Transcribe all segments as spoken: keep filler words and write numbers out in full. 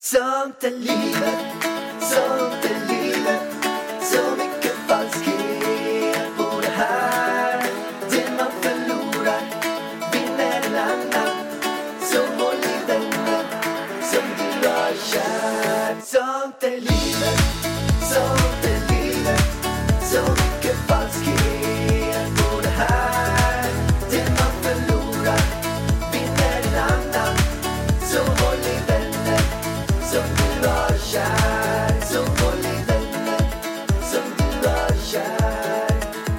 Sånt är livet, sånt är livet. Så mycket falskhet på det här. Det man förlorar vinner en annan. Så håll i vänner som du har kär. Sånt är livet, sånt är livet. Så mycket falskhet på det här. Det man förlorar vinner en annan. Så håll i vänner som du har kär. Så håll i vänner som du har kär.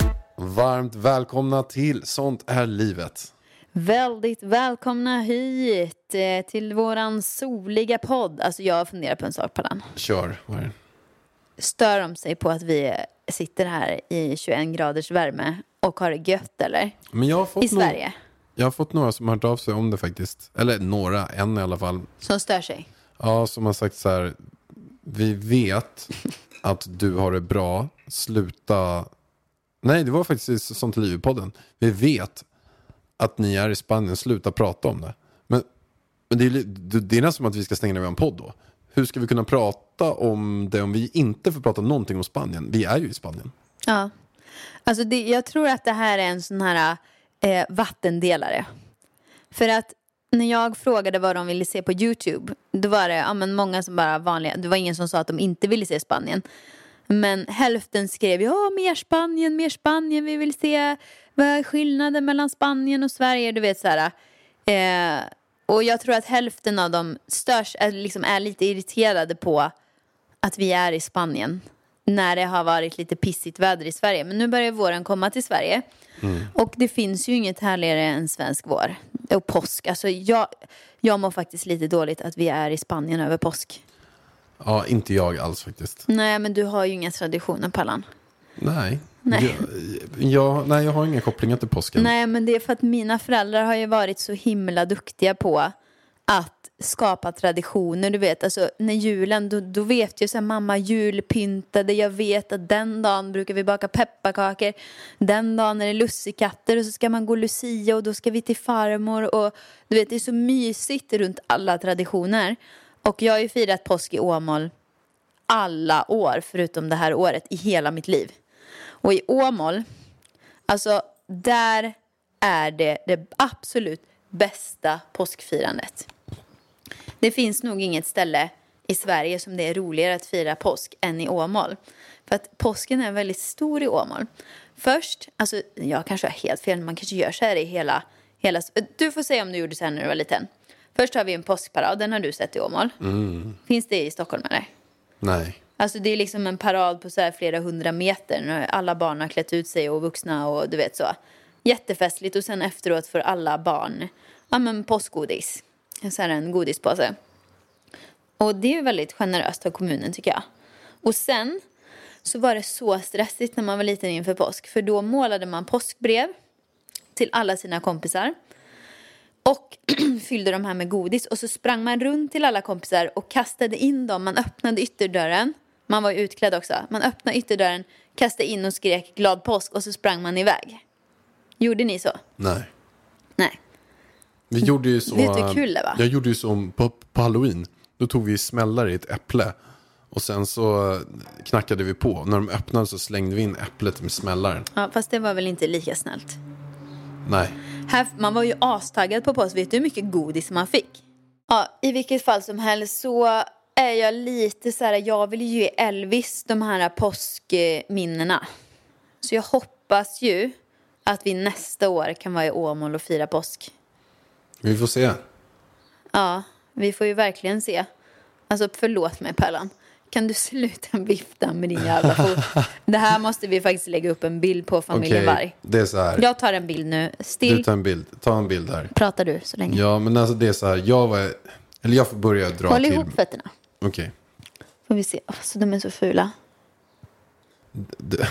Varmt välkomna till Sånt är livet. Väldigt välkomna hit eh, till våran soliga podd. Alltså jag funderar på en sak på den. Kör. Vad är det? Stör de sig på att vi sitter här i tjugoen graders värme och har det gött eller? Men jag har fått I Sverige. No- jag har fått några som har hört av sig om det faktiskt. Eller några, en i alla fall. Som stör sig. Ja, som har sagt så här. Vi vet att du har det bra. Sluta. Nej, det var faktiskt Sånt är livet-podden. Vi vet att ni är i Spanien. Sluta prata om det. Men, men det, är, det är nästan som att vi ska stänga ner en podd då. Hur ska vi kunna prata om det om vi inte får prata någonting om Spanien? Vi är ju i Spanien. Ja. Alltså det, jag tror att det här är en sån här eh, vattendelare. För att när jag frågade vad de ville se på YouTube, då var det ja, men många som bara vanliga. Det var ingen som sa att de inte ville se Spanien. Men hälften skrev ja, mer Spanien, mer Spanien. Vi vill se vad är skillnaden mellan Spanien och Sverige. Du vet så här. Eh, och jag tror att hälften av dem störs, är, liksom, är lite irriterade på att vi är i Spanien. När det har varit lite pissigt väder i Sverige. Men nu börjar våren komma till Sverige. Mm. Och det finns ju inget härligare än svensk vår. Och påsk. Alltså jag, jag mår faktiskt lite dåligt att vi är i Spanien över påsk. Ja, inte jag alls faktiskt. Nej, men du har ju inga traditioner, Pallan. Nej. Nej. Jag, jag, nej, jag har inga kopplingar till påsken. Nej, men det är för att mina föräldrar har ju varit så himla duktiga på att skapa traditioner, du vet. Alltså, när julen, då, då vet jag så här, mamma julpyntade. Jag vet att den dagen brukar vi baka pepparkakor. Den dagen är det lussekatter och så ska man gå Lucia och då ska vi till farmor. Och du vet, det är så mysigt runt alla traditioner. Och jag har ju firat påsk i Åmål alla år, förutom det här året, i hela mitt liv. Och i Åmål, alltså där är det det absolut bästa påskfirandet. Det finns nog inget ställe i Sverige som det är roligare att fira påsk än i Åmål. För att påsken är väldigt stor i Åmål. Först, alltså jag kanske har helt fel, man kanske gör så här i hela, hela... Du får säga om du gjorde så här när du var liten. Först har vi en påskparad, den har du sett i Åmål. Mm. Finns det i Stockholm eller? Nej. Alltså det är liksom en parad på så här flera hundra meter. När alla barn har klätt ut sig och vuxna och du vet så. Jättefestligt och sen efteråt för alla barn. Ja men påskgodis. Så här en godispåse. Och det är ju väldigt generöst av kommunen tycker jag. Och sen så var det så stressigt när man var liten inför påsk. För då målade man påskbrev till alla sina kompisar. Och fyllde de här med godis. Och så sprang man runt till alla kompisar och kastade in dem. Man öppnade ytterdörren. Man var ju utklädd också. Man öppnade ytterdörren, kastade in och skrek glad påsk. Och så sprang man iväg. Gjorde ni så? Nej. Nej. Vi gjorde ju så. Vet du hur kul det var? Jag gjorde ju så på, på Halloween. Då tog vi smällare i ett äpple. Och sen så knackade vi på. När de öppnade så slängde vi in äpplet med smällaren. Ja, fast det var väl inte lika snällt. Nej. Här, man var ju astaggad på påsk. Vet du hur mycket godis man fick? Ja, i vilket fall som helst så är jag lite så här. Jag vill ju ge Elvis de här påskminnena. Så jag hoppas ju att vi nästa år kan vara i Åmål och fira påsk. Vi får se. Ja, vi får ju verkligen se. Alltså förlåt mig Pallan. Kan du sluta vifta med din jävla fot? Det här måste vi faktiskt lägga upp en bild på familjen Okej, Varg. det är så här. Jag tar en bild nu. Still. Du tar en bild. Ta en bild här. Pratar du så länge. Ja, men alltså det är så här. Jag var... Eller jag får börja dra Håll till... ihop fötterna. Okej. Okay. Får vi se. Oh, så de är så fula. Det...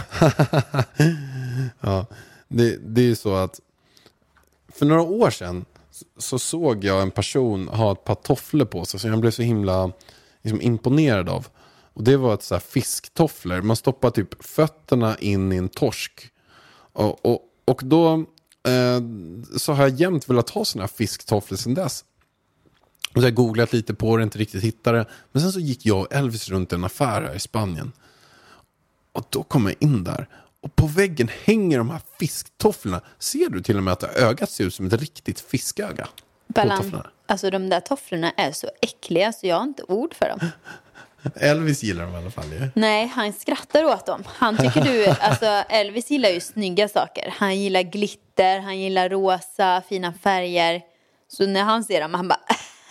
ja, det, det är ju så att... För några år sedan så såg jag en person ha ett par tofflor på sig. Så jag blev så himla liksom, imponerad av. Och det var ett så här fisktofflor. Man stoppar typ fötterna in i en torsk. Och, och, och då eh, så har jag jämt velat ha såna här fisktofflor sedan dess. Och så har jag googlat lite på det, inte riktigt hittade det. Men sen så gick jag och Elvis runt en affär här i Spanien. Och då kom jag in där. Och på väggen hänger de här fisktofflorna. Ser du till och med att ögat ser ut som ett riktigt fisköga? Ballan, alltså de där tofflorna är så äckliga så jag har inte ord för dem. Elvis gillar dem i alla fall ju. Nej, han skrattar åt dem. Han tycker du, alltså Elvis gillar ju snygga saker. Han gillar glitter, han gillar rosa, fina färger. Så när han ser dem, han bara...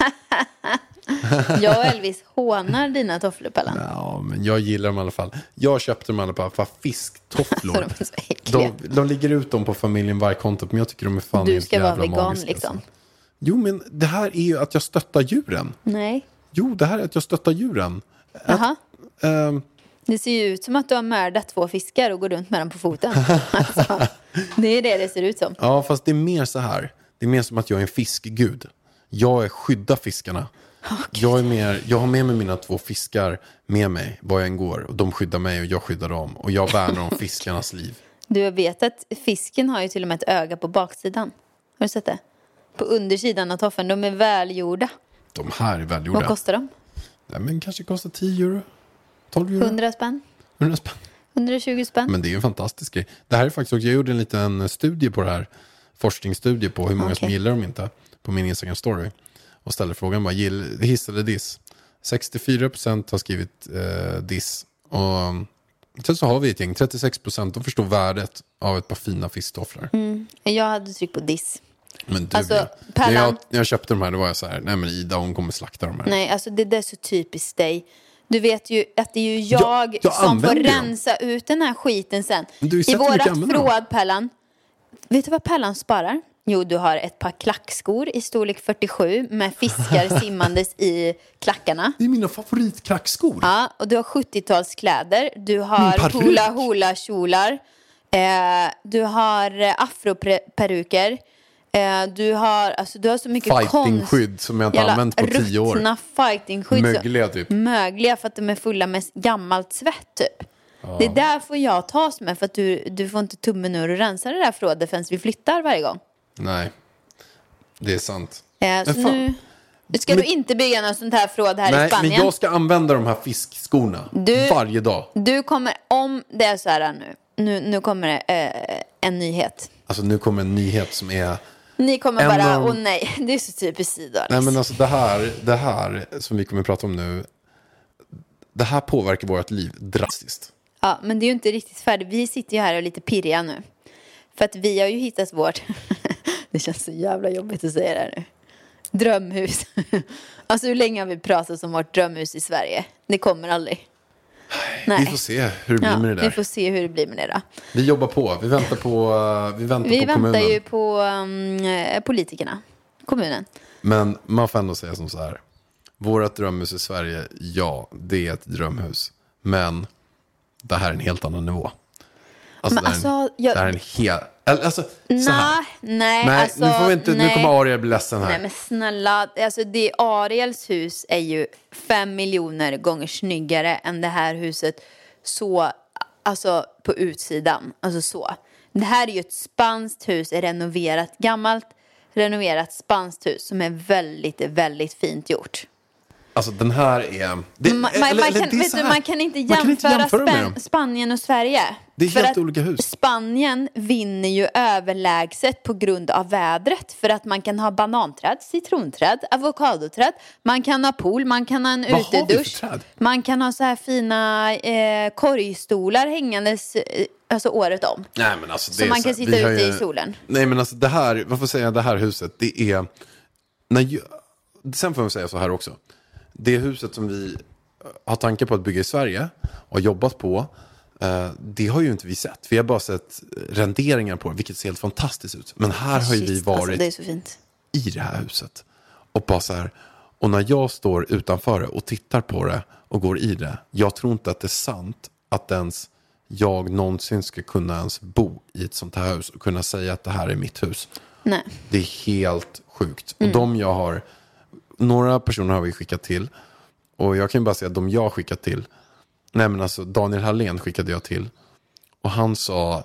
Jag och Elvis hånar dina tofflor, Pallan. Ja, men jag gillar dem i alla fall. Jag köpte dem i alla fall för fisktofflor. Alltså, de är så äckliga. De, de ligger ut dem på familjen Varg-kontot, men jag tycker de är fan Du helt ska vara jävla vegan magiska, liksom. alltså. Jo, men det här är ju att jag stöttar djuren. Nej. Jo, det här är att jag stöttar djuren. Jaha. Att, ähm, Det ser ju ut som att du har mördat två fiskar och går runt med dem på foten. Alltså, det är det det ser ut som. Ja, fast det är mer så här. Det är mer som att jag är en fiskgud. Jag är skydda fiskarna. Oh, jag, är mer, jag har med mig mina två fiskar med mig var jag än går. Och de skyddar mig och jag skyddar dem. Och jag värnar om fiskarnas liv. Du vet att fisken har ju till och med ett öga på baksidan. Har du sett det? På undersidan av toffeln. De är välgjorda. De här är välgjorda. Vad kostar de? Nej, men kanske kostar tio euro. tolv euro. hundra spänn? hundra spänn. hundratjugo spänn? Men det är ju en fantastisk grej. Det här är faktiskt också, jag gjorde en liten studie på det här. Forskningsstudie på hur många Okay. som gillar dem inte. På min Instagram story. Och ställde frågan bara, gill, hiss eller diss? sextiofyra procent har skrivit eh, diss. Och sen så har vi ett gäng, trettiosex procent. De förstår värdet av ett par fina fisktofflor. Mm. Jag hade tryckt på diss. Men du, Alltså, ja. Pallan- när, jag, när jag köpte de här, då var jag så här, nej men Ida, hon kommer slakta de här. Nej, alltså det där är så typiskt dig. Du vet ju att det är ju jag, Jag- jag som får använder dem. rensa ut den här skiten sen. Men du har ju I sett hur mycket jag vårat använder dem. förråd, Pallan. Vet du vad Pallan sparar? Jo, du har ett par klackskor i storlek fyrtiosju med fiskar simmandes i klackarna. Det är mina favoritklackskor. Ja, och du har sjuttiotalskläder. Du Min har peruk. hula hula kjolar. Eh, du har eh, afroperuker. Eh, du har alltså du har så mycket konst. Fightingskydd som jag inte Jävla använt på tio år. ruttna fightingskydd. så- Mögliga typ. Mögliga för att de är fulla med gammalt svett typ. Det där får jag tas med för att du, du får inte tummen ur och rensa det där förrådet förrän vi flyttar varje gång. Nej, det är sant. Eh, så fan. nu ska Men- du inte bygga något sånt här förråd här i Nej, men Spanien. jag ska använda de här fiskskorna Du- varje dag. Du kommer, om det är så här nu, nu, nu kommer det eh, en nyhet. Alltså nu kommer en nyhet som är... Ni kommer En bara, av- åh nej, det är så typiskt Sida. Nej men alltså det här, det här som vi kommer att prata om nu, det här påverkar vårt liv drastiskt. Ja, men det är ju inte riktigt färdigt. Vi sitter ju här och är lite pirriga nu. För att vi har ju hittat vårt, det känns så jävla jobbigt att säga det här nu. Drömhus. Alltså hur länge har vi pratat om vårt drömhus i Sverige? Det kommer aldrig. Nej. Vi får se hur det blir Ja, med det där. vi får se hur det blir med det då. Vi jobbar på, vi väntar på, uh, vi väntar Vi på väntar kommunen. ju på um, politikerna, kommunen. Men man får ändå säga som så här. Vårat drömhus i Sverige, ja, det är ett drömhus. Men det här är en helt annan nivå. Alltså, Men det, här är en, alltså, jag- det här är en helt... Alltså, så här. Nej, nej, Nej, alltså, nu, får vi inte, nu nej. kommer Ariel bli ledsen här. Nej men snälla, alltså det Ariels hus är ju fem miljoner gånger snyggare än det här huset. Så, alltså på utsidan, alltså så. Det här är ju ett spanskt hus, renoverat, gammalt renoverat spanskt hus som är väldigt, väldigt fint gjort. Alltså den här är... Det, Man, man, eller- man, eller kan, det är vet så du, här. man kan inte Man jämföra, kan inte jämföra med Span- dem. Spanien och Sverige. Det är För helt att olika hus. Spanien vinner ju överlägset på grund av vädret. För att man kan ha bananträd, citronträd, avokadoträd. Man kan ha pool, man kan ha en Vad har vi för utedusch. träd? Man kan ha så här fina eh, korgstolar hängandes eh, alltså året om. Nej, men alltså, det Så är man så kan här, sitta vi har ute ju- i solen. Nej men alltså det här, vad får jag säga, det här huset, det är... När jag, sen får jag säga så här också. Det huset som vi har tankar på att bygga i Sverige och har jobbat på, eh, det har ju inte vi sett. Vi har bara sett renderingar på det, vilket ser helt fantastiskt ut. Men här har ju vi Shit, alltså, varit det är så fint. i det här huset. Och bara så här, och när jag står utanför det och tittar på det och går i det, jag tror inte att det är sant att ens jag någonsin ska kunna ens bo i ett sånt här hus och kunna säga att det här är mitt hus. Nej. Det är helt sjukt. Mm. Och de jag har, några personer har vi skickat till. Och jag kan ju bara säga att de jag har skickat till, nej men alltså Daniel Hallén skickade jag till. Och han sa,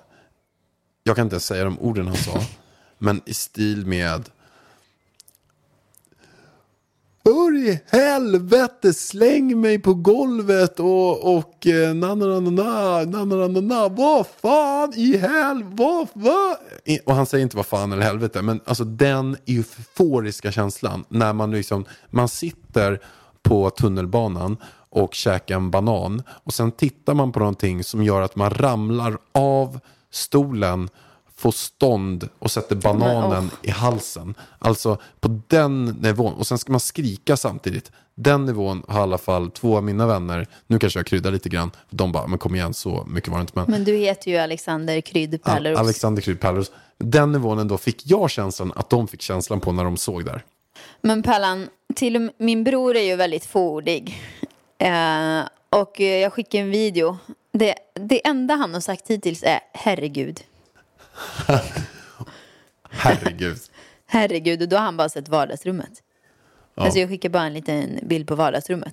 jag kan inte ens säga de orden han sa, men i stil med, för i helvete, släng mig på golvet och, och eh, na na na na na na na na vad fan i helvete, vad fan? Och han säger inte vad fan eller helvete, men alltså den euforiska känslan när man liksom, man sitter på tunnelbanan och käkar en banan och sen tittar man på någonting som gör att man ramlar av stolen, får stånd och sätter bananen oh. i halsen. Alltså på den nivån. Och sen ska man skrika samtidigt. Den nivån har i alla fall två av mina vänner. Nu kanske jag kryddar lite grann. De bara, men kom igen, så mycket var det inte. Men, men du heter ju Alexander Krydd Pärleros. Alexander Krydd Pärleros. Den nivån ändå fick jag känslan att de fick känslan på när de såg där. Men Pallan, till och med, min bror är ju väldigt fåordig. Eh, och jag skickade en video. Det, det enda han har sagt hittills är herregud. Herregud. Herregud, och då har han bara sett vardagsrummet. Ja. Alltså jag skickar bara en liten bild på vardagsrummet.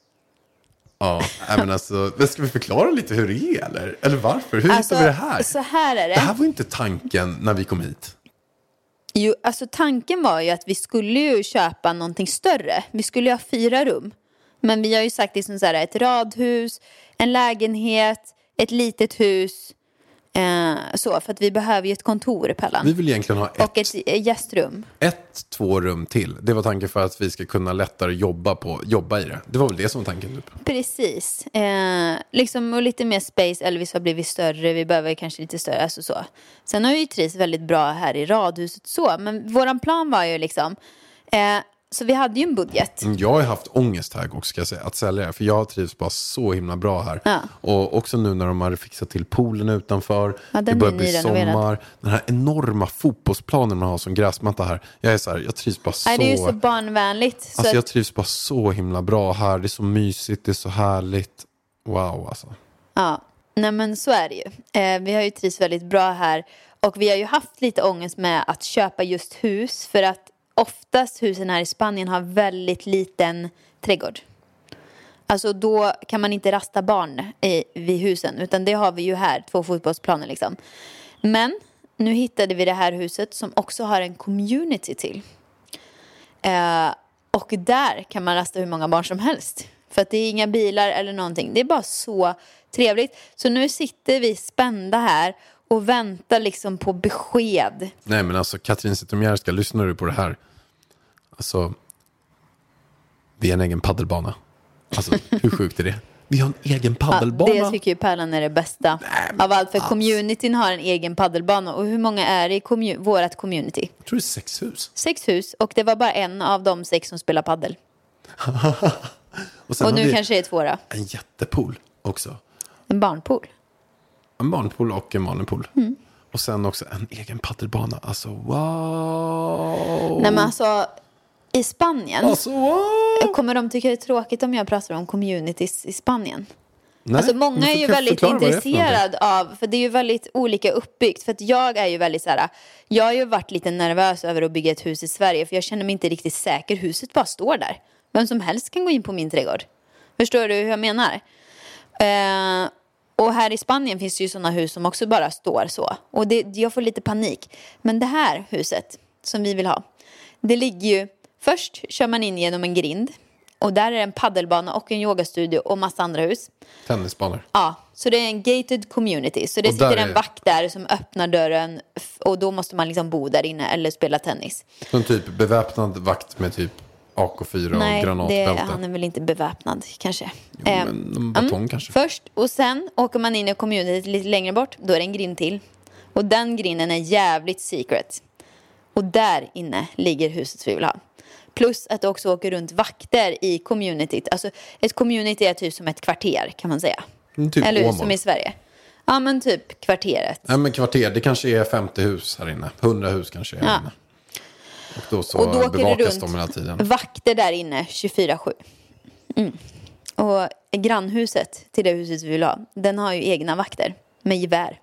Ja, men alltså, ska vi förklara lite hur det är eller? Eller varför? Hur alltså, hittar vi det här? Så här är det. Det här var inte tanken när vi kom hit. Jo, alltså tanken var ju att vi skulle ju köpa någonting större. Vi skulle ju ha fyra rum. Men vi har ju sagt det som så här, ett radhus, en lägenhet, ett litet hus. Eh, så, för att vi behöver ju ett kontor, Pellan. Vi vill egentligen ha ett, och ett gästrum. Ett, två rum till. Det var tanken för att vi ska kunna lättare jobba, på, jobba i det. Det var väl det som var tanken. Typ. Precis. Eh, liksom, och lite mer space. Elvis har blivit större. Vi behöver kanske lite större. Alltså så. Sen har vi ju trivs väldigt bra här i radhuset. Så. Men våran plan var ju liksom... Eh, Så vi hade ju en budget. Jag har haft ångest här också, ska jag säga, att sälja det. För jag trivs bara så himla bra här. Ja. Och också nu när de har fixat till poolen utanför. Ja, det börjar bli sommar. Den här enorma fotbollsplanen man har som gräsmatta här. Jag är så här, jag trivs bara så... Nej, det är ju så barnvänligt. Alltså så jag att... trivs bara så himla bra här. Det är så mysigt, det är så härligt. Wow, alltså. Ja, nej men så är det ju. Eh, vi har ju trivs väldigt bra här. Och vi har ju haft lite ångest med att köpa just hus. För att oftast husen här i Spanien har väldigt liten trädgård. Alltså då kan man inte rasta barn i, vid husen. Utan det har vi ju här, två fotbollsplaner liksom. Men nu hittade vi det här huset som också har en community till. Eh, och där kan man rasta hur många barn som helst. För att det är inga bilar eller någonting. Det är bara så trevligt. Så nu sitter vi spända här och väntar liksom på besked. Nej men alltså Katrin Zytomierska, lyssnar du på det här? Alltså, vi är en egen paddelbana. Alltså, hur sjukt är det? Vi har en egen paddelbana. Ja, det tycker ju Pärlan är det bästa. Nej, av allt, för alls. Communityn har en egen paddelbana. Och hur många är det i kommun- vårat community? Jag tror det är sex hus. Sex hus, och det var bara en av de sex som spelar paddel. och och nu kanske det är två då. En jättepool också. En barnpool. En barnpool och en vanlig pool. Mm. Och sen också en egen paddelbana. Alltså, wow! Nej, men alltså, i Spanien alltså, wow! kommer de tycka det är tråkigt om jag pratar om communities i Spanien. Nej, alltså många är ju väldigt intresserade för av, för det är ju väldigt olika uppbyggt. För att jag är ju väldigt så här, jag har ju varit lite nervös över att bygga ett hus i Sverige. För jag känner mig inte riktigt säker, huset bara står där. Vem som helst kan gå in på min trädgård. Förstår du hur jag menar? Eh... Och här i Spanien finns det ju sådana hus som också bara står så. Och det, jag får lite panik. Men det här huset som vi vill ha, det ligger ju... Först kör man in genom en grind. Och där är det en paddelbana och en yogastudio och massa andra hus. Tennisbanor. Ja, så det är en gated community. Så det och sitter en är... vakt där som öppnar dörren. Och då måste man liksom bo där inne eller spela tennis. Så en typ beväpnad vakt med typ A K fyra Nej, och granatbälte. Nej, han är väl inte beväpnad kanske. Jo, men en batong mm, kanske. Först och sen åker man in i community lite längre bort. Då är det en grind till. Och den grinden är jävligt secret. Och där inne ligger huset vi vill ha. Plus att det också åker runt vakter i communityt. Alltså ett community är typ som ett kvarter kan man säga. Mm, typ eller Åmål. Som i Sverige. Ja men typ kvarteret. Ja men kvarter, det kanske är femtio hus här inne. hundra hus kanske är här ja. inne. Och då så och då bevakas de hela tiden. Vakter där inne tjugofyra sju. Mm. Och grannhuset till det huset vi vill ha, den har ju egna vakter med gevär.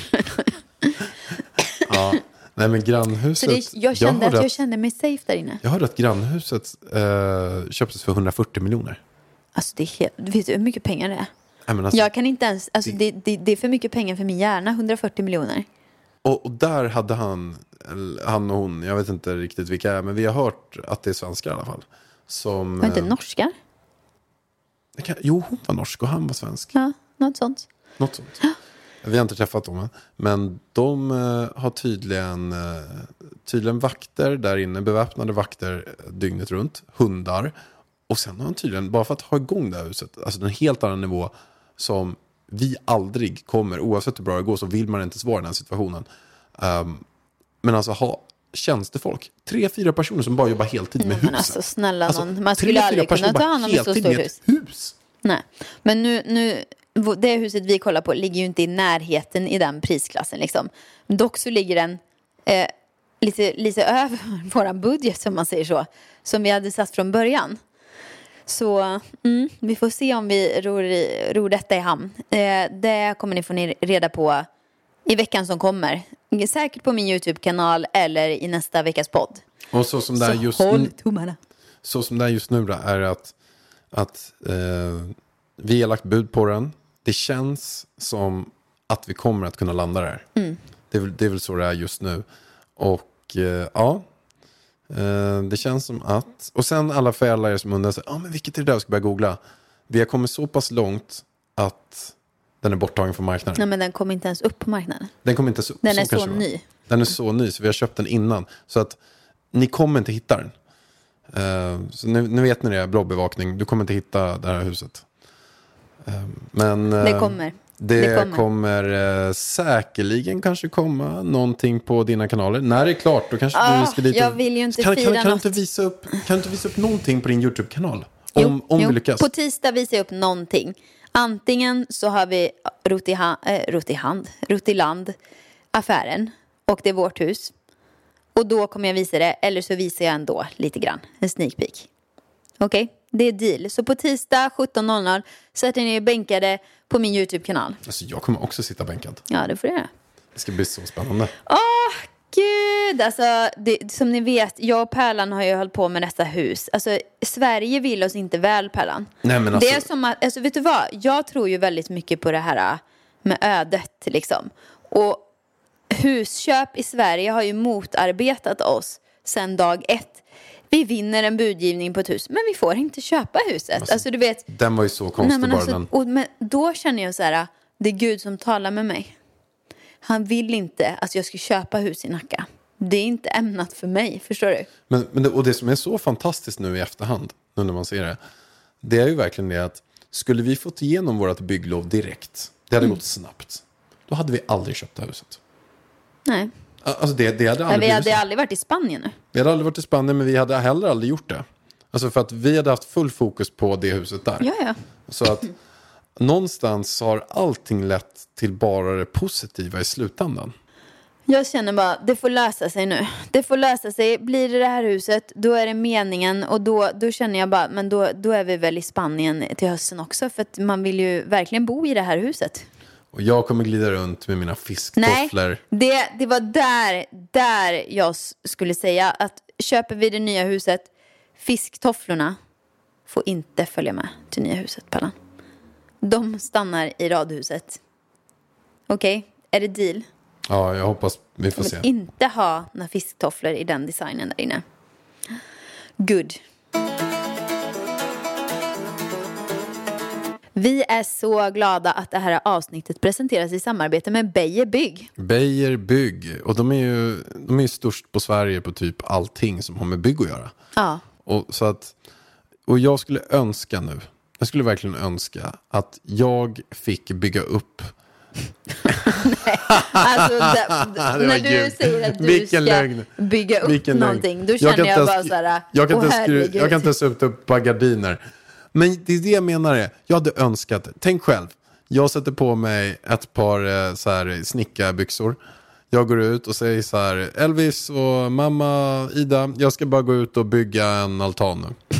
Ja, nej men grannhuset. Så det, jag kände jag att jag att, kände mig safe där inne. Jag hörde att grannhuset eh, köptes för hundrafyrtio miljoner. Alltså det är helt, du vet hur mycket pengar det är? Nej, men alltså, jag kan inte ens, alltså det, det, det är för mycket pengar för min hjärna, hundrafyrtio miljoner. Och, och där hade han, han och hon, jag vet inte riktigt vilka är, men vi har hört att det är svenskar i alla fall, som... Var inte eh, norskar? det kan, jo, hon var norsk och han var svensk. Ja, något sånt. Något sånt. Vi har inte träffat dem än. Men de eh, har tydligen, eh, tydligen vakter där inne. Beväpnade vakter dygnet runt. Hundar. Och sen har han tydligen, bara för att ha igång det här huset, alltså en helt annan nivå som vi aldrig kommer, oavsett hur bra det går så vill man inte svara i den här situationen. Um, men alltså ha tjänstefolk. Tre, fyra personer som bara jobbar heltid med Nej, huset. men alltså snälla Alltså, någon. Man tre, skulle fyra aldrig personer kunna ta bara hand om ett så heltid stort med hus. ett hus. Nej, men nu, nu, det huset vi kollar på ligger ju inte i närheten i den prisklassen liksom. Dock så ligger den eh, lite, lite över våran budget, som man säger så, som vi hade satt från början. Så mm, vi får se om vi ror, i, ror detta i hamn. Eh, det kommer ni få ni reda på i veckan som kommer. Säkert på min YouTube-kanal eller i nästa veckas podd. Och så som det är Så just håll nu, tummarna. så som det är just nu då, är att, att eh, vi har lagt bud på den. Det känns som att vi kommer att kunna landa där. Mm. Det, är väl, det är väl så det är just nu. Och eh, ja, eh, det känns som att... Och sen alla föräldrar som undrar sig, ah, men vilket är det där jag ska börja googla? Vi har kommit så pass långt att den är borttagen från marknaden. Nej, men den kommer inte ens upp på marknaden. Den kommer inte så, Den är så, så kanske, va? ny. Den är så ny så vi har köpt den innan. Så att ni kommer inte hitta den. Uh, så nu, nu vet ni det, bloggbevakning. Du kommer inte hitta det här huset. Uh, men uh, Det kommer. Det, Det kommer. kommer uh, säkerligen kanske komma någonting på dina kanaler. När det är klart, då kanske Ah, du ska dit. jag och- vill ju inte kan, kan, fira kan, du något. inte visa upp, kan du inte visa upp någonting på din YouTube-kanal? Om, Jo, om jo. vi lyckas. På tisdag visar jag upp någonting. Antingen så har vi Rotihand, äh, Rotihand, Rotiland affären och det är vårt hus. Och då kommer jag visa det, eller så visar jag ändå lite grann, en sneak peek. Okej, okay? Det är deal. Så på tisdag sjutton noll noll sätter ni er bänkade på min YouTube-kanal. Alltså, jag kommer också sitta bänkad. Ja, det får du göra. Det ska bli så spännande. Åh, gud! Alltså, det, som ni vet, jag och Pärlan har ju hållit på med detta hus. Alltså, Sverige vill oss inte väl, Pärlan. Nej, men alltså... Det är som att, alltså, vet du vad? Jag tror ju väldigt mycket på det här med ödet, liksom. Och husköp i Sverige har ju motarbetat oss sedan dag ett. Vi vinner en budgivning på ett hus, men vi får inte köpa huset. Alltså, alltså du vet... Den var ju så konstig. Nej, men bara alltså, den. och, men då känner jag så här, det är Gud som talar med mig. Han vill inte att jag ska köpa hus i Nacka. Det är inte ämnat för mig, förstår du? Men, men det, och det som är så fantastiskt nu i efterhand, nu när man ser det, det är ju verkligen det att skulle vi fått igenom vårt bygglov direkt, det hade Mm. gått snabbt, då hade vi aldrig köpt det här huset. Nej. Alltså det, det hade Nej, aldrig vi hade blivit så. aldrig varit i Spanien nu. Vi hade aldrig varit i Spanien, men vi hade heller aldrig gjort det. Alltså för att vi hade haft full fokus på det huset där. Ja, ja. Så att någonstans har allting lett till bara det positiva i slutändan. Jag känner bara, det får lösa sig nu. Det får lösa sig. Blir det det här huset, då är det meningen. Och då, då känner jag bara, men då, då är vi väl i Spanien till hösten också. För att man vill ju verkligen bo i det här huset. Och jag kommer glida runt med mina fisktofflor. Nej, det, det var där, där jag s- skulle säga att köper vi det nya huset, fisktofflorna får inte följa med till nya huset, Pallan. De stannar i radhuset. Okej, okay? Är det deal? Ja, jag hoppas vi får Jag se. vill inte ha några fisktofflor i den designen där inne. Good. Vi är så glada att det här avsnittet presenteras i samarbete med Beijer Bygg. Beijer Bygg. Och de är ju de är ju störst på Sverige på typ allting som har med bygg att göra. Ja. Och, så att, och jag skulle önska nu, jag skulle verkligen önska att jag fick bygga upp. Alltså, det, var när du grymt. säger att du Vilken ska lögn. bygga upp Vilken lögn. någonting, då Jag känner kan jag, inte bara ens- så här, Jag kan, åh inte ens skru- herregud. jag kan inte ens upp upp på gardiner. Men det är det jag menar är, jag hade önskat, tänk själv, jag sätter på mig ett par eh, så här snickarbyxor. Jag går ut och säger så här, Elvis och mamma Ida, jag ska bara gå ut och bygga en altan nu.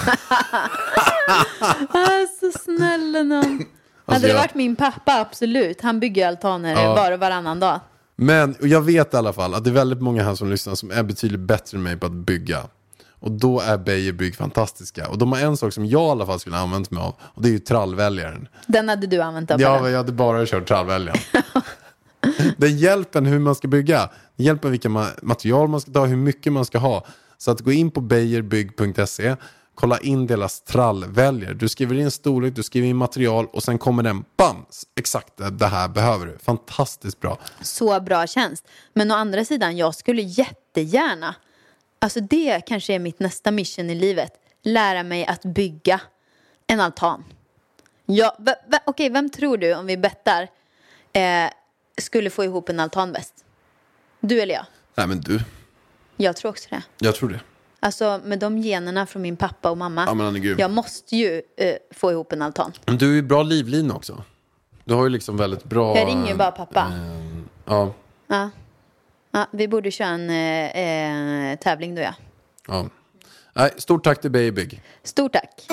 Alltså snälla någon. Hade det jag- varit min pappa, absolut. Han bygger altaner Ja. var och varannan dag. Men och jag vet i alla fall att det är väldigt många här som lyssnar som är betydligt bättre än mig på att bygga. Och då är Beijer Bygg fantastiska. Och de har en sak som jag i alla fall skulle använt mig av. Och det är ju trallväljaren. Den hade du använt av. Ja, jag hade bara kört trallväljaren. Den hjälper hur man ska bygga. Den hjälper vilka ma- material man ska ta, hur mycket man ska ha. Så att gå in på beijerbygg punkt se. kolla in deras trallväljare. Du skriver in storlek, du skriver in material och sen kommer den, bam, exakt det här behöver du. Fantastiskt bra. Så bra tjänst. Men å andra sidan, jag skulle jättegärna, alltså det kanske är mitt nästa mission i livet, lära mig att bygga en altan. Ja, v- v- okej, vem tror du, om vi bettar, eh, skulle få ihop en altan bäst? Du eller jag? Nej men du, Jag tror också det. jag tror det. Alltså med de generna från min pappa och mamma. Ja, men han är grym. Jag måste ju eh, få ihop en altan. Men du är ju bra livlin också. Du har ju liksom väldigt bra... Jag ringer ju bara pappa. Eh, ja. Ja. Ja, vi borde köra en eh, eh, tävling då, ja. ja. Nej, stort tack till Baby. Stort tack.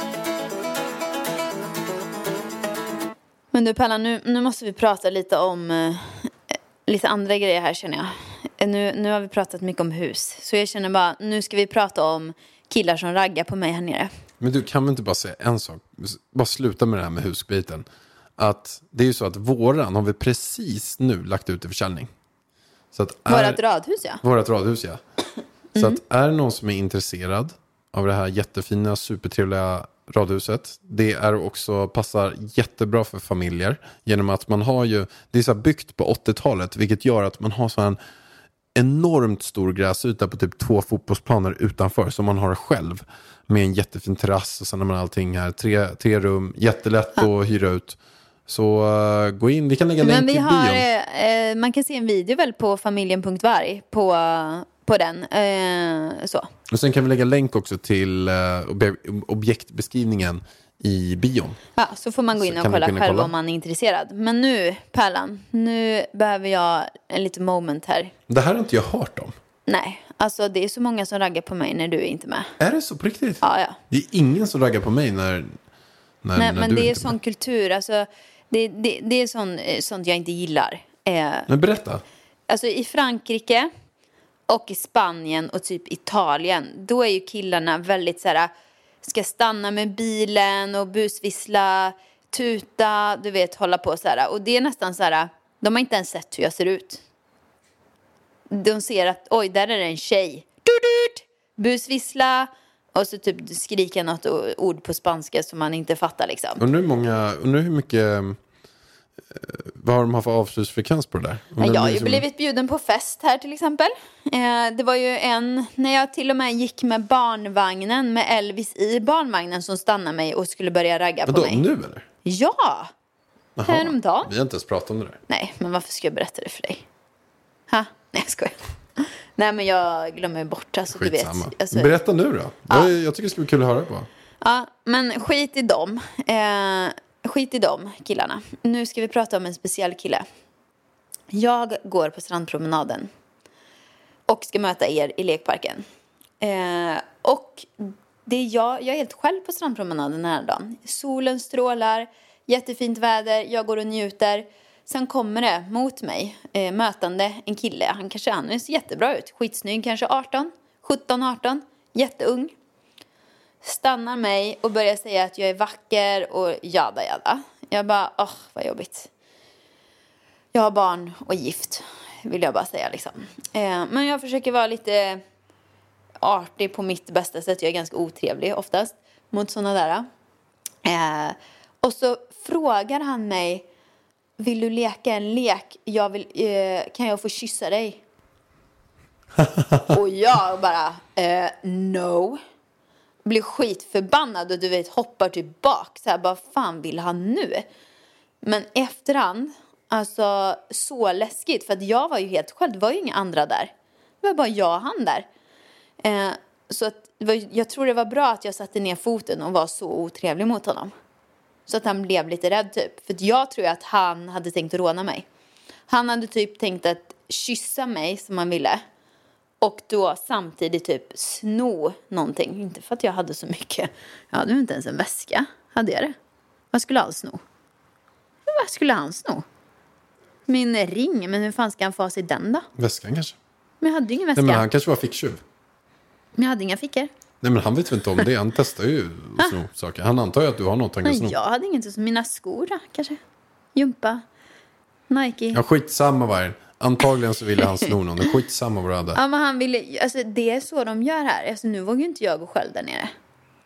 Men du Pella, nu, nu måste vi prata lite om eh, lite andra grejer här, känner jag. Nu, nu har vi pratat mycket om hus. Så jag känner bara, nu ska vi prata om killar som raggar på mig här nere. Men du, kan vi inte bara säga en sak? Bara sluta med det här med husbiten. Att det är ju så att våran har vi precis nu lagt ut i försäljning. Så att är, Vårat radhus, ja. Vårat radhus, ja. Så att är det någon som är intresserad av det här jättefina, supertrevliga radhuset. Det är också, passar jättebra för familjer. Genom att man har ju, det är så här byggt på åttiotalet. Vilket gör att man har så en enormt stor gräsyta på typ två fotbollsplaner utanför. Som man har själv. Med en jättefin terrass och sen har man allting här. Tre, tre rum, jättelätt ja. att hyra ut. Så uh, gå in, vi kan lägga länk Men vi i har, bion. eh, man kan se en video väl på familjen punkt varg på, på den. Eh, så. Och sen kan vi lägga länk också till uh, ob- objektbeskrivningen i bion. Ja, så får man gå in Så och kan kolla man kunna själv kolla. om man är intresserad. Men nu, Pärlan, nu behöver jag en liten moment här. Det här har inte jag hört om. Nej, alltså det är så många som raggar på mig när du är inte med. Är det så på riktigt? Ja, ja. Det är ingen som raggar på mig när, när, Nej, när men du det är inte sån med. kultur, alltså det, det, det är sån, sånt jag inte gillar. Eh, Men berätta. alltså i Frankrike och i Spanien och typ Italien, då är ju killarna väldigt så här, ska stanna med bilen och busvissla, tuta, du vet, hålla på så här. Och det är nästan så här, de har inte ens sett hur jag ser ut. De ser att, oj, där är det en tjej. Dudut! Busvissla. Och så typ skriker något ord på spanska som man inte fattar liksom. Undrar hur många, undrar hur mycket, eh, vad har de haft för avslutsfrekvens på det där? Ja, jag har ju liksom... blivit bjuden på fest här till exempel. Eh, det var ju en, när jag till och med gick med barnvagnen, med Elvis i barnvagnen som stannade mig och skulle börja ragga på Vadå, mig. nu eller? Ja! Häromdagen. Vi har inte ens pratat om det där. Nej, men varför ska jag berätta det för dig? Ha? Nej, jag skojar. Nej, men jag glömmer bort. Alltså, du vet. Skitsamma. Alltså, Berätta nu då. Ja. Jag, jag tycker det skulle vara kul att höra på. ja, men skit i dem. Eh, skit i dem, killarna. Nu ska vi prata om en speciell kille. Jag går på strandpromenaden och ska möta er i lekparken. Eh, och det är jag, jag är helt själv på strandpromenaden den här dagen. Solen strålar, jättefint väder, jag går och njuter. Sen kommer det mot mig, eh, mötande en kille. Han kanske han ser jättebra ut, skitsnygg, kanske arton, sjutton, arton, jätteung. Stannar mig och börjar säga att jag är vacker och jada jada. Jag bara, åh, vad jobbigt. Jag har barn och gift, vill jag bara säga liksom. Eh, men jag försöker vara lite artig på mitt bästa sätt. Jag är ganska otrevlig oftast mot sådana där. Eh, och så frågar han mig, vill du leka en lek? Jag vill, eh, kan jag få kyssa dig? Och jag bara, eh, no. Blir skitförbannad och du vet hoppar tillbaka. Så här, bara fan vill han nu? Men efterhand, alltså så läskigt. För att jag var ju helt själv, det var ju inga andra där. Det var bara jag och han där. Eh, så att, det var, jag tror det var bra att jag satte ner foten och var så otrevlig mot honom. Så att han blev lite rädd typ. För jag tror att han hade tänkt att råna mig. Han hade typ tänkt att kyssa mig som han ville. Och då samtidigt typ sno någonting. Inte för att jag hade så mycket. Jag hade inte ens en väska. Hade jag det? Vad skulle han sno? Vad skulle han sno? Min ring. Men hur fan ska han få sig den då? Väskan kanske. Men jag hade ju ingen väska. Nej, men han kanske var ficktjuv. Men jag hade inga fickor. Nej, men han vet väl inte om det. Han testar ju att sno saker. Han antar ju att du har något han kan sno. Men jag hade inget så. Mina skor då, kanske. Jumpa. Nike. Ja, skitsamma var det. Antagligen så ville han sno någon. Skitsamma vad det hade. Ja, men han ville, alltså det är så de gör här. Alltså nu vågar ju inte jag gå själv där nere.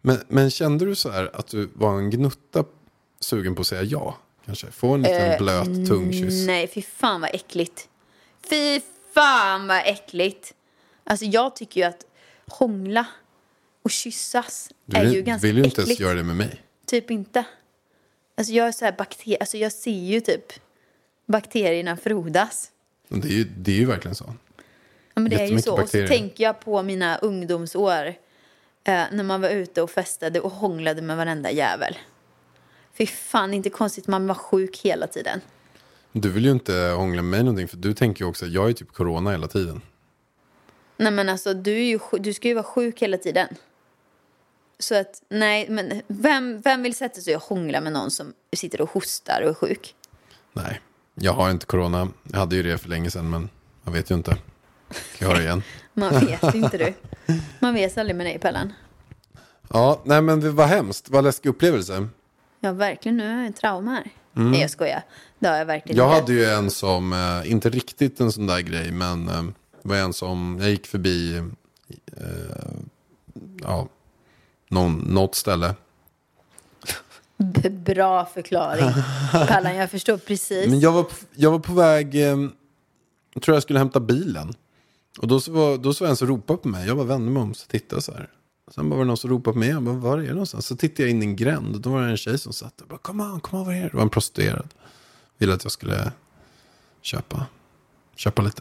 Men, men kände du så här att du var en gnutta sugen på att säga ja? Kanske få en liten Eh, blöt tungkyss. Nej, fy fan vad äckligt. Fy fan vad äckligt. Alltså jag tycker ju att hångla och kyssas Du är vill, ju ganska vill ju inte äckligt. ens göra det med mig. Typ inte. Alltså jag är så här bakter- alltså jag ser ju typ bakterierna frodas. Men det är ju, det är ju verkligen så. Ja, men det är ju Jättemycket så. Och så bakterier. tänker jag på mina ungdomsår. Eh, när man var ute och festade och hånglade med varenda jävel. Fy fan, inte konstigt man var sjuk hela tiden. Du vill ju inte hångla med mig någonting. För du tänker ju också att jag är typ corona hela tiden. Nej men alltså du, är ju, sj- du ska ju vara sjuk hela tiden. Så att nej, men vem, vem vill sätta sig och hångla med någon som sitter och hostar och är sjuk? Nej, jag har inte corona. Jag hade ju det för länge sedan, men jag vet ju inte. Jag har det igen. Man vet inte du. Man vet aldrig med dig Pellan. Ja, nej men det var hemskt. Vad läskig upplevelse. Ja verkligen, nu har jag en trauma här. Nej jag skojar. Det har jag verkligen Jag inte. hade ju en som, eh, inte riktigt en sån där grej, men eh, det var en som, jag gick förbi eh, ja, någon, något ställe. B- Bra förklaring. Pellan, jag förstår precis. Men jag var, jag var på väg, eh, jag tror jag skulle hämta bilen. Och då så var, då så var en som ropade på mig. Jag bara vände mig om så tittade så här. Sen bara var det någon som ropade på mig. Jag bara, var är det någonstans? Så tittade jag in i en gränd. Och då var det en tjej som satt. Jag bara, kom on, kom on, vad är det? Det var en prostituerad. Ville att jag skulle köpa, köpa lite.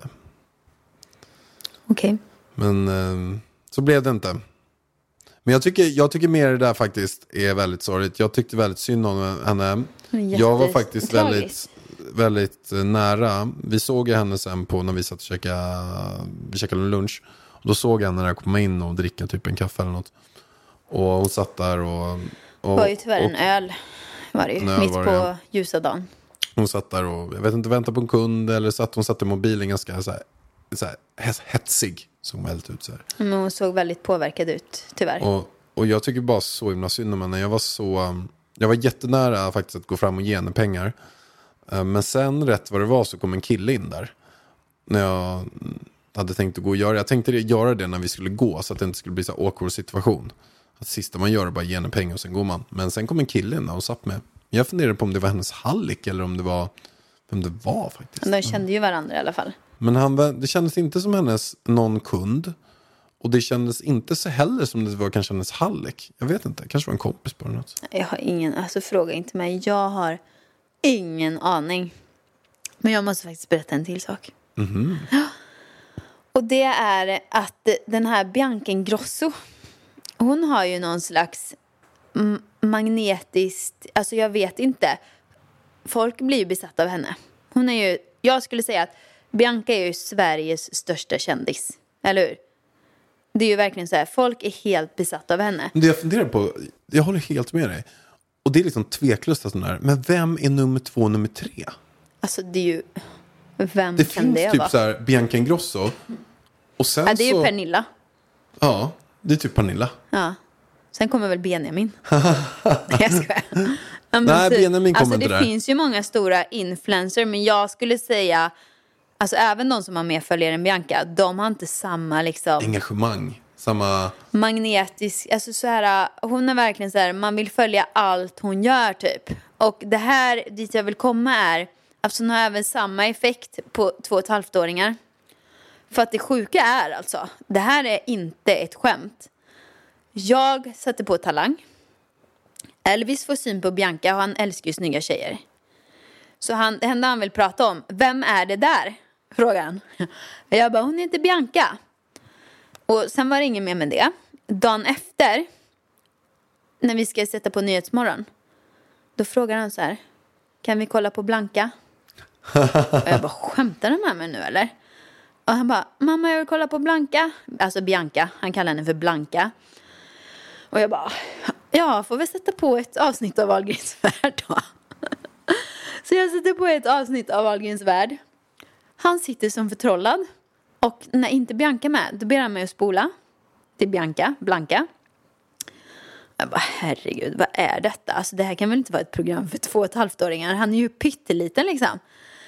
Okej. Men eh, så blev det inte. Men jag tycker, jag tycker mer det där faktiskt är väldigt sorgligt. Jag tyckte väldigt synd om henne. Jag var faktiskt väldigt, väldigt nära. Vi såg ju henne sen på när vi satt och käkade, vi käkade lunch. Och då såg jag henne när jag kom in och dricka typ en kaffe eller något. Och hon satt där och... och Det var ju tyvärr och, en öl. Var det ju. En öl Mitt var på det, ja. ljusa dagen. Hon satt där och, jag vet inte, väntade på en kund. Eller satt, hon satt i mobilen ganska så här, så här hetsig. Såg väldigt ut så här. Men hon såg väldigt påverkad ut, tyvärr. Och, och jag tycker bara så himla synd om henne. Jag var så... um, Jag var jättenära faktiskt att gå fram och ge henne pengar. Uh, men sen rätt vad det var så kom en kille in där. När jag hade tänkt att gå och göra. Jag tänkte göra det när vi skulle gå. Så att det inte skulle bli så här awkward situation. Att sista man gör är bara ge henne pengar och sen går man. Men sen kom en kille in där och satt med. Jag funderade på om det var hennes hallick. Eller om det var... Vem det var faktiskt. De kände ju varandra i alla fall. Men han, var- det kändes inte som hennes någon kund. Och det kändes inte så heller som det var kanske hennes hallick. Jag vet inte, kanske var en kompis på något. Jag har ingen, alltså fråga inte mig. Jag har ingen aning. Men jag måste faktiskt berätta en till sak. Mhm. Och det är att den här Bianca Ingrosso, hon har ju någon slags m- magnetiskt, alltså jag vet inte. Folk blir ju besatta av henne. Hon är ju, jag skulle säga att Bianca är ju Sveriges största kändis. Eller hur? Det är ju verkligen så här, folk är helt besatta av henne. Men det jag funderar på, jag håller helt med dig. Och det är liksom tveklöst att sån här. Men vem är nummer två och nummer tre? Alltså det är ju, vem Det kan finns det typ vara? så här Bianca Ingrosso. Och sen Ja, det är så... ju Pernilla. Ja, det är typ Pernilla. Ja. Sen kommer väl Benjamin. Jag skojar. Ja, men Nej, typ, Benjamin kommer alltså, inte det där. finns ju många stora influencers, men jag skulle säga, alltså även de som har mer följare än Bianca, de har inte samma liksom Engagemang. Samma... magnetisk, alltså så här, hon är verkligen så här, man vill följa allt hon gör typ. Och det här dit jag vill komma är att hon har även samma effekt på två och ett halvt-åringar. För att det sjuka är alltså, det här är inte ett skämt. Jag satte på Talang. Elvis får syn på Bianca och han älskar ju snygga tjejer. Så han, det enda han vill prata om, vem är det där? Frågar han. Jag bara, hon heter Bianca. Och sen var det ingen mer med det. Dagen efter, när vi ska sätta på Nyhetsmorgon, då frågar han så här, kan vi kolla på Blanka? Och jag bara, skämtar du med mig nu eller? Och han bara, mamma jag vill kolla på Blanka. Alltså Bianca, han kallar henne för Blanka. Och jag bara, ja får vi sätta på ett avsnitt av Wahlgrens värld då? Så jag sätter på ett avsnitt av Wahlgrens värld. Han sitter som förtrollad. Och när inte Bianca är med, då ber han mig att spola till Bianca, Blanka. Jag bara, herregud, vad är detta? Alltså det här kan väl inte vara ett program för två och ett halvt-åringar. Han är ju pytteliten liksom.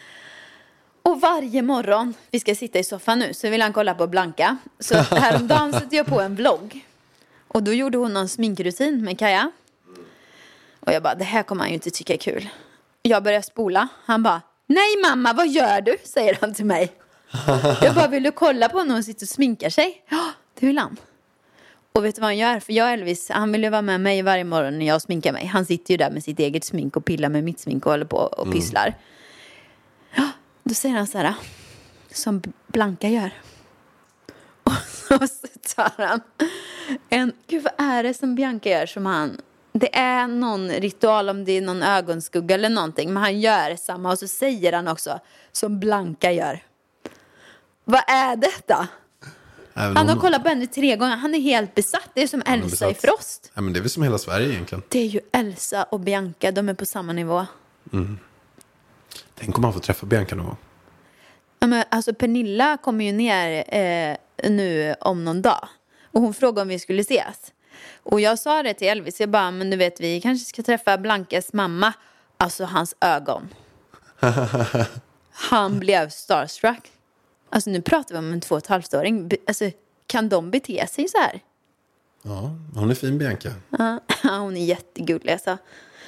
Och varje morgon, vi ska sitta i soffan nu, så vill han kolla på Blanka. Så häromdagen sätter jag på en vlogg. Och då gjorde hon någon sminkrutin med Kaja. Och jag bara, det här kommer han ju inte tycka är kul. Jag börjar spola. Han bara, nej mamma, vad gör du? Säger han till mig. Jag bara, vill du kolla på när hon sitter och sminkar sig? Ja, det vill han. Och vet du vad han gör? För jag och Elvis, han vill ju vara med mig varje morgon när jag sminkar mig. Han sitter ju där med sitt eget smink och pillar med mitt smink och håller på och pysslar. Mm. Ja, då säger han så här, som Blanka gör. Och så tar han en, gud vad är det som Bianca gör som han, det är någon ritual om det är någon ögonskugga eller någonting, men han gör samma och så säger han också som Blanka gör. Vad är detta? Även han har om... kollat på henne tre gånger. Han är helt besatt. Det är som han Elsa är i Frost. Ja, men det är väl som hela Sverige egentligen. Det är ju Elsa och Bianca. De är på samma nivå. Mm. Tänk om man får träffa Bianca någon gång. Ja, men alltså Pernilla kommer ju ner eh, nu om någon dag. Och hon frågade om vi skulle ses. Och jag sa det till Elvis. Jag bara, men du vet, vi kanske ska träffa Blankas mamma. Alltså hans ögon. Han blev starstruck. Alltså nu pratar vi om en två och ett halvt-åring. Alltså, kan de bete sig så här? Ja, hon är fin, Bianca. Ja, hon är jättegullig alltså.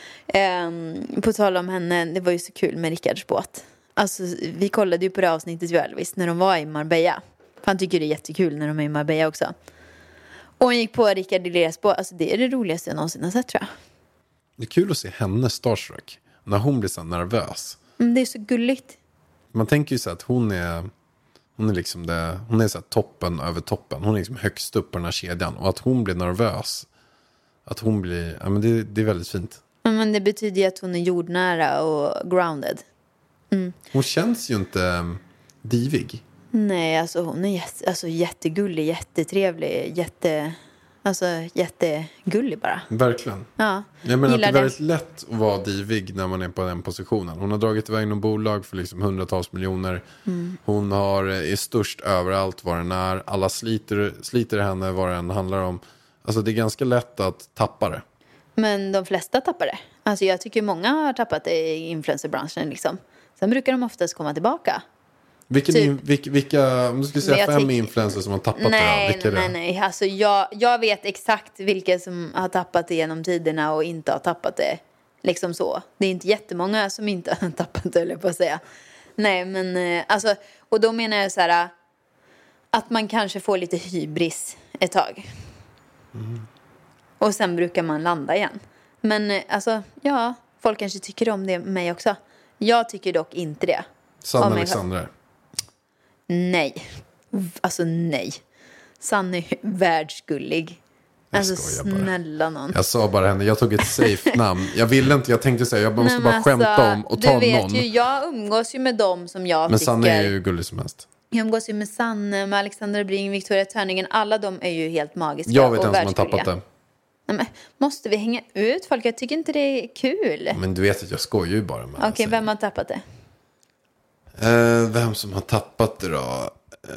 Um, på tal om henne, det var ju så kul med Rickards båt. Alltså, vi kollade ju på det avsnittet ju Elvis när de var i Marbella. Han tycker det är jättekul när de är i Marbella också. Och hon gick på Rickard Dileras båt. Alltså det är det roligaste jag någonsin har sett, tror jag. Det är kul att se henne starstruck. När hon blir så nervös. Mm, det är så gulligt. Man tänker ju så att hon är... Hon är liksom det, hon är så här toppen över toppen. Hon är liksom högst upp på den här kedjan. Och att hon blir nervös. Att hon blir, ja men det, det är väldigt fint. Men det betyder ju att hon är jordnära och grounded. Mm. Hon känns ju inte divig. Nej, alltså hon är jätte, alltså, jättegullig, jättetrevlig, jätte, alltså jättegullig bara. Verkligen. Ja, jag menar att det är väldigt det. lätt att vara divig när man är på den positionen. Hon har dragit iväg någon bolag för liksom hundratals miljoner. Mm. Hon har, är störst överallt vad den är. Alla sliter, sliter henne vad den handlar om. Alltså det är ganska lätt att tappa det. Men de flesta tappar det. Alltså jag tycker många har tappat det i influencerbranschen liksom. Sen brukar de oftast komma tillbaka. Vilken, typ. in, vilka, vilka, om du skulle säga fem tycker, influencers som har tappat nej, det då? Vilka nej, nej, nej. Alltså jag, jag vet exakt vilka som har tappat det genom tiderna och inte har tappat det. Liksom så. Det är inte jättemånga som inte har tappat det, eller på att säga. Nej, men alltså, och då menar jag så här att man kanske får lite hybris ett tag. Mm. Och sen brukar man landa igen. Men alltså, ja, folk kanske tycker om det med mig också. Jag tycker dock inte det. Sanna Alexandra. Nej. Alltså nej. Sanna är världsgullig. Alltså snälla någon. Jag sa bara henne, jag tog ett safe namn. Jag ville inte, jag tänkte säga, jag måste nej, bara alltså, skämta om och ta någon. Du vet ju, jag umgås ju med dem som jag men tycker. Men Sanna är ju gullig som helst. Jag umgås ju med Sanne, med Alexandra Bring, Victoria Törningen. Alla de är ju helt magiska. Jag vet en som har tappat det. Nej, men måste vi hänga ut folk? Jag tycker inte det är kul. Men du vet att jag skojar ju bara med. Okej, okay, vem har tappat det? Uh, vem som har tappat det då?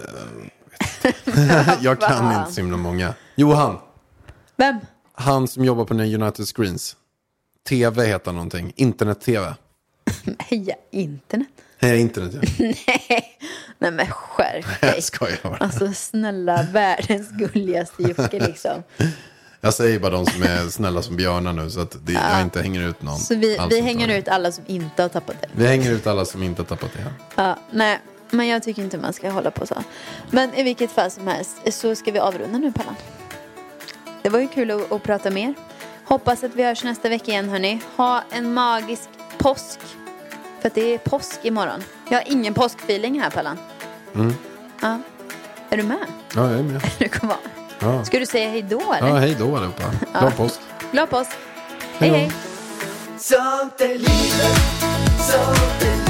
Uh, jag kan inte så himla många. Johan. Vem? Han som jobbar på den United Screens. T V heter någonting. Internet-tv. Heja, internet? Heja, internet, ja. Nej, nej men skärp dig. Jag skojar bara. Alltså snälla, världens gulligaste Jocke liksom. Jag säger bara de som är snälla som björnar nu så att det, ja. jag inte hänger ut någon. Så vi, vi hänger ut alla som inte har tappat det. Vi hänger ut alla som inte har tappat det. Ja, ja nej, men jag tycker inte man ska hålla på så. Men i vilket fall som helst så ska vi avrunda nu, Pallan. Det var ju kul att, att prata mer. Hoppas att vi hörs nästa vecka igen, hörni. Ha en magisk påsk. För att det är påsk imorgon. Jag har ingen påskfeeling här, Pallan. Mm. Ja. Är du med? Ja, jag är med. Du kommer. Ja. Ska du säga hej då, eller? Ja, hej då allihopa. Glad ja. påsk. Glad påsk. Hej, hej. Sånt är livet, sånt är livet.